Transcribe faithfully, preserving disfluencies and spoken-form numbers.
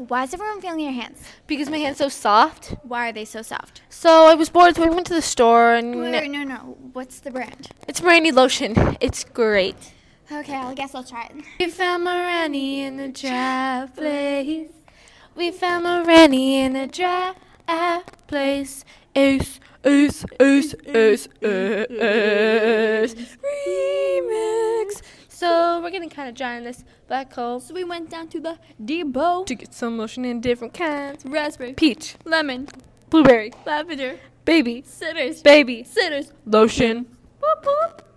Why is everyone feeling your hands? Because my hand's so soft. Why are they so soft? So I was bored, so I went to the store, and Wait, no, no. What's the brand? it's Marani lotion. It's great. Okay, I guess I'll try it. We found Marani in a dry place. We found Marani in a dry place. Ace, ace, ace, ace, ace. Remix. So we're getting kind of dry in this black hole. So we went down to the depot To get some lotion in different kinds. raspberry, Peach, lemon, blueberry, lavender, baby, citrus, baby, citrus. lotion. Boop, boop.